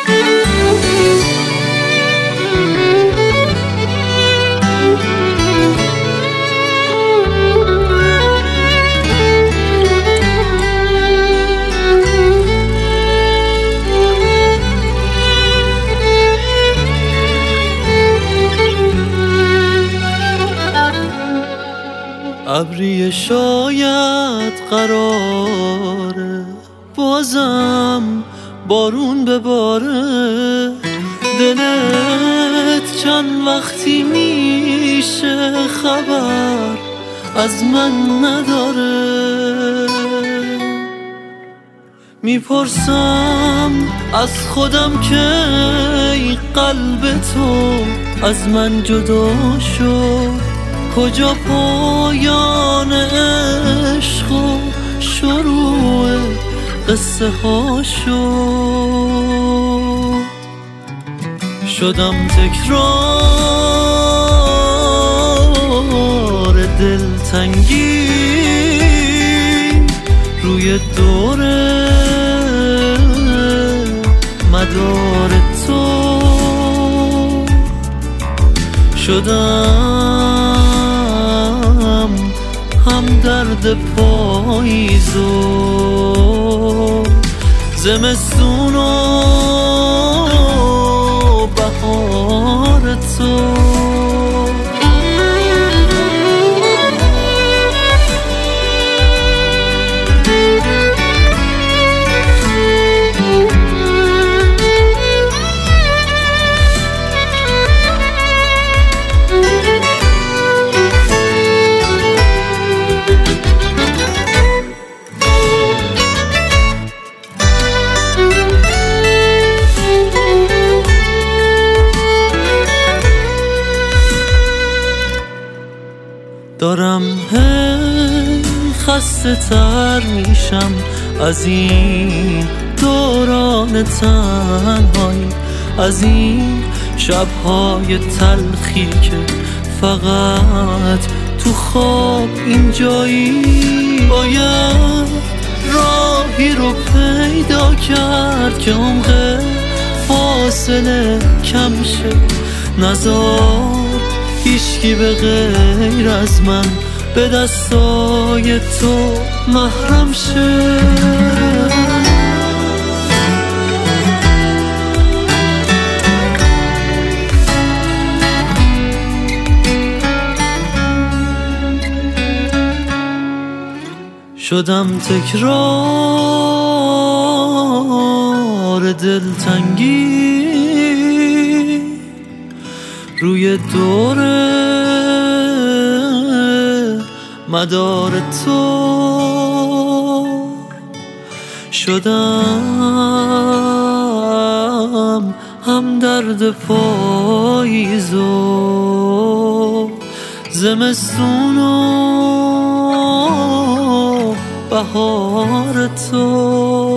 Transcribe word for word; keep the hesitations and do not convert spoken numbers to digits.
ابری شاید قراره بازم بارون بباره، دلت چند وقتی میشه خبر از من نداره. میپرسم از خودم که ای قلب تو از من جدا شد، کجا پایان عشق و شروع قصه ها شد. شدم تکرار دلتنگی روی دور مدار تو. شدم هم درد پاییز و زمستون و بهار تو. دارم هی خسته تر میشم از این دوران تنهایی، از این شبهای تلخی که فقط تو خواب اینجایی. باید راهی رو پیدا کرد که عمق فاصله کم شه، نذار هیچکی به غیر از من به دستای تو محرم شه. شدم تکرار دلتنگی روی دور مدار تو. شدم هم درد پاییز و زمستون و بهار تو.